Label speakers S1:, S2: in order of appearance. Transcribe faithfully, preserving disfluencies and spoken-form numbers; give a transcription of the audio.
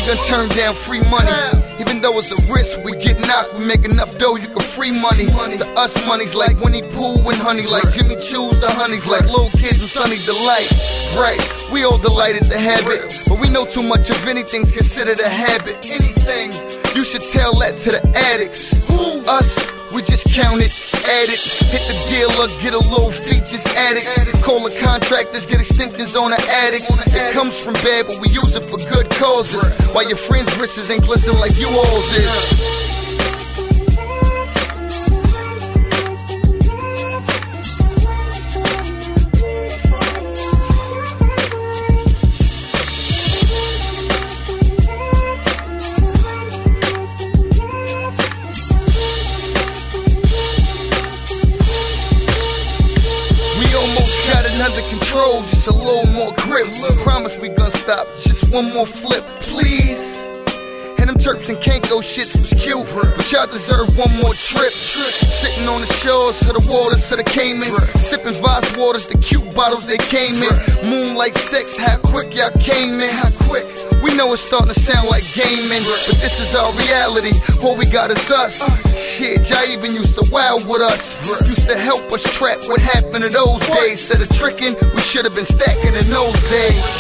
S1: gonna turn down free money. Even though it's a risk, we get knocked, we make enough dough, you can free money. To us, money's like Winnie Pooh and honey, like Jimmy Choo's the honeys, like little kids and Sunny Delight. Right, we all delighted to have it, but we know too much of anything's considered a habit. Anything, you should tell that to the addicts. Us, we just count it, add it, hit the dealer, get a little features added. Call the contractors, get extensions on the attics. It comes from bad, but we use it for good causes. While your friends' wrists ain't glisten like you all's is. Under control, just a little more grip. Promise we gon' stop, just one more flip, please. And them Turks and Caicos shits was cute, but y'all deserve one more trip. Sitting on the shores of the waters of the Cayman, sipping Voss waters, the cute bottles they came in. Moonlight sex, how quick y'all came in, how quick. We know it's starting to sound like gaming, but this is our reality. All we got is us. Shit, y'all even used to wow with us. Used to help us trap what happened in those days. Instead of tricking, we should have been stacking in those days.